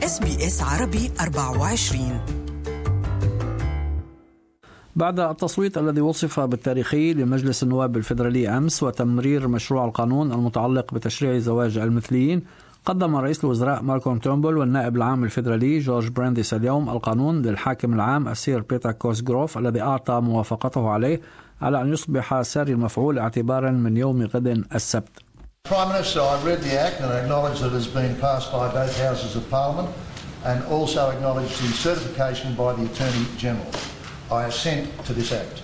SBS عربي 24. بعد التصويت الذي وصف بالتاريخي لمجلس النواب الفيدرالي أمس وتمرير مشروع القانون المتعلق بتشريع زواج المثليين، قدم رئيس الوزراء مالكوم تورنبول والنائب العام الفيدرالي جورج برانديس اليوم القانون للحاكم العام السير بيتر كوسغروف الذي أعطى موافقته عليه على أن يصبح ساري المفعول اعتبارا من يوم غد السبت. Prime Minister, I read the Act and I acknowledge that it has been passed by both houses of Parliament and also acknowledge the certification by the Attorney General. I assent to this Act.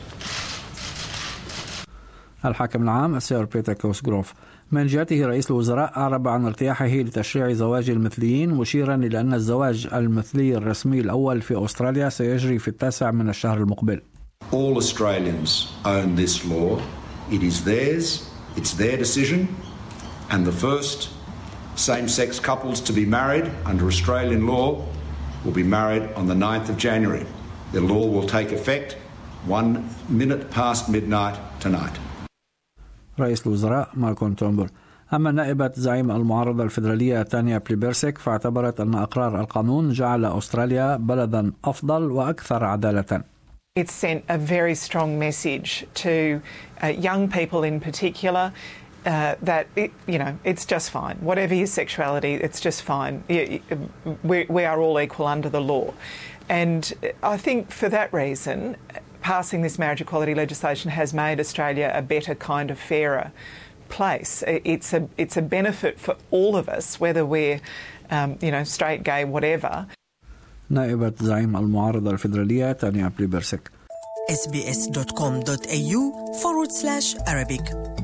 الحاكم العام السير بيتر كوسغروف. من جهته رئيس الوزراء أعرب عن ارتياحه لتشريع زواج المثليين، مشيرا إلى أن الزواج المثلي الرسمي الأول في أستراليا سيجري في 9 من الشهر المقبل. All Australians own this law. It is theirs. It's their decision. And the first same-sex couples to be married under Australian law will be married on the 9th of January. The law will take effect 1 minute past midnight tonight. رئيس الوزراء مالكوم تورنبول. أما نائبة زعيم المعارضة الفيدرالية تانيا بليبرسك فاعتبرت أن إقرار القانون جعل أستراليا بلدا أفضل وأكثر عدالة. It sent a very strong message to young people in particular that it's just fine. Whatever your sexuality, it's just fine. We are all equal under the law. And I think for that reason, passing this marriage equality legislation has made Australia a better, kind of fairer place. It's a benefit for all of us, whether we're straight, gay, whatever. نائبة زعيم المعارضة الفيدرالية تانيا بليبرسك. sbs.com.au/Arabic